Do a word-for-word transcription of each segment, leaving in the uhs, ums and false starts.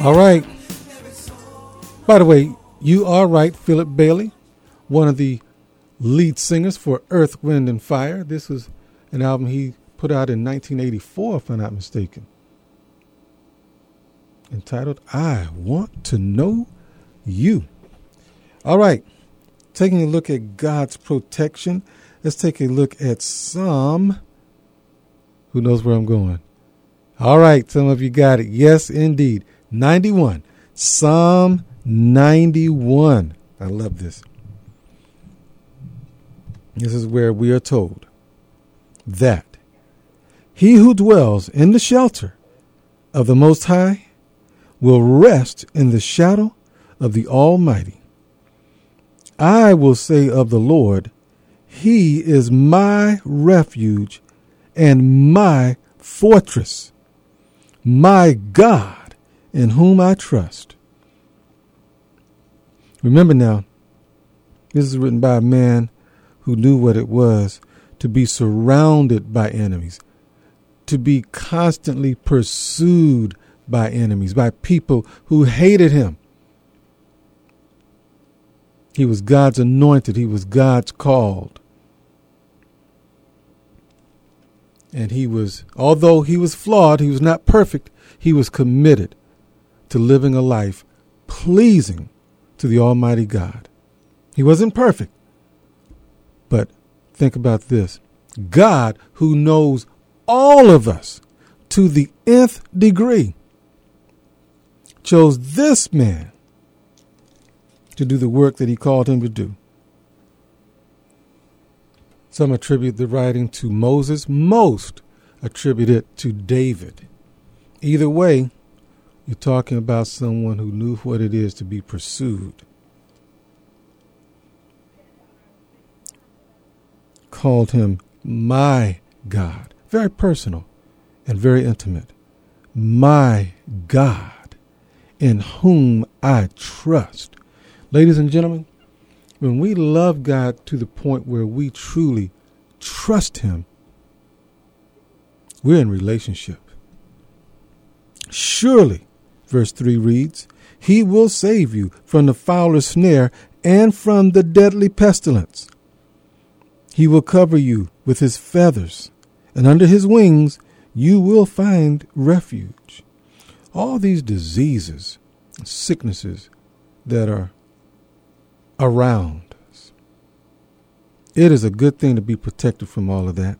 All right. By the way, you are right, Philip Bailey, one of the lead singers for Earth, Wind and Fire. This was an album he put out in nineteen eighty-four, if I'm not mistaken, entitled I Want to Know You. All right. Taking a look at God's protection, let's take a look at Psalm. Who knows where I'm going? All right, some of you got it. Yes, indeed. ninety-one. Psalm ninety-one. I love this. This is where we are told that he who dwells in the shelter of the Most High will rest in the shadow of the Almighty. I will say of the Lord, he is my refuge and my fortress, my God in whom I trust. Remember now, this is written by a man who knew what it was to be surrounded by enemies, to be constantly pursued by enemies, by people who hated him. He was God's anointed. He was God's called. And he was, although he was flawed, he was not perfect, he was committed to living a life pleasing to the Almighty God. He wasn't perfect. But think about this. God, who knows all of us to the nth degree, chose this man to do the work that he called him to do. Some attribute the writing to Moses. Most attribute it to David. Either way, you're talking about someone who knew what it is to be pursued. Called him my God. Very personal and very intimate. My God, in whom I trust. Ladies and gentlemen, when we love God to the point where we truly trust him, we're in relationship. Surely, verse three reads, he will save you from the fowler's snare and from the deadly pestilence. He will cover you with his feathers, and under his wings you will find refuge. All these diseases, sicknesses that are around us, it is a good thing to be protected from all of that.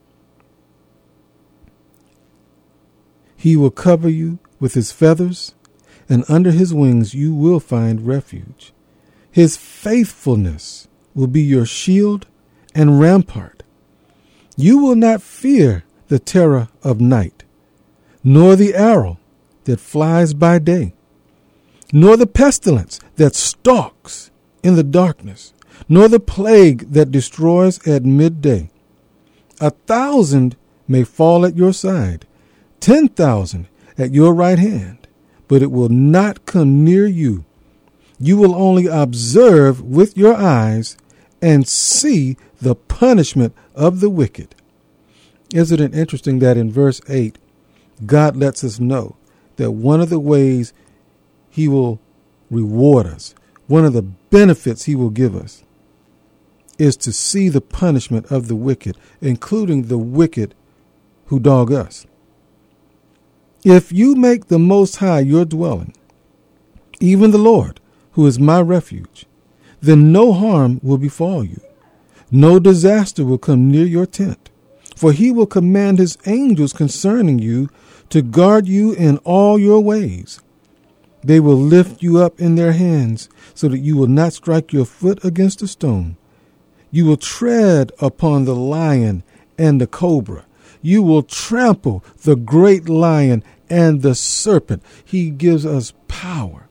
He will cover you with his feathers, and under his wings you will find refuge. His faithfulness will be your shield and rampart. You will not fear the terror of night, nor the arrow that flies by day, nor the pestilence that stalks in the darkness, nor the plague that destroys at midday. A thousand may fall at your side, ten thousand at your right hand, but it will not come near you. You will only observe with your eyes and see the punishment of the wicked. Isn't it interesting that in verse eight, God lets us know that one of the ways he will reward us, one of the benefits he will give us, is to see the punishment of the wicked, including the wicked who dog us. If you make the Most High your dwelling, even the Lord, who is my refuge, then no harm will befall you. No disaster will come near your tent, for he will command his angels concerning you to guard you in all your ways. They will lift you up in their hands so that you will not strike your foot against a stone. You will tread upon the lion and the cobra. You will trample the great lion and the serpent. He gives us power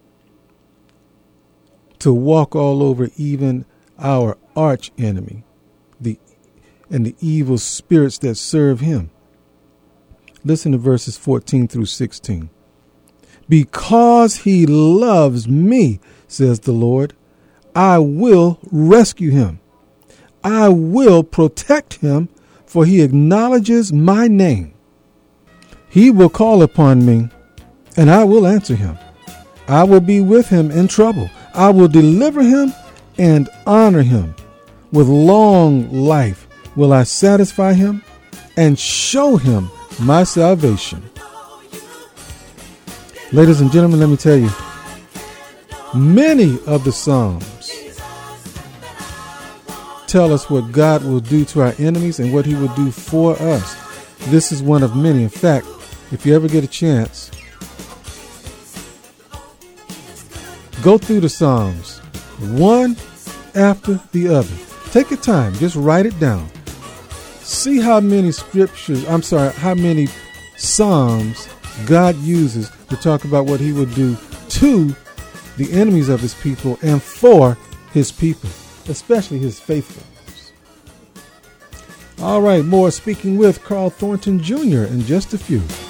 to walk all over even our arch enemy, the and the evil spirits that serve him. Listen to verses fourteen through sixteen. Because he loves me, says the Lord, I will rescue him. I will protect him, for he acknowledges my name. He will call upon me, and I will answer him. I will be with him in trouble. I will deliver him and honor him. With long life will I satisfy him and show him my salvation. Ladies and gentlemen, let me tell you, many of the Psalms tell us what God will do to our enemies and what he will do for us. This is one of many. In fact, if you ever get a chance, go through the Psalms one after the other. Take your time. Just write it down. See how many scriptures, I'm sorry, how many Psalms God uses to talk about what he would do to the enemies of his people and for his people, especially his faithful ones. All right, more Speaking with Carl Thornton Junior in just a few.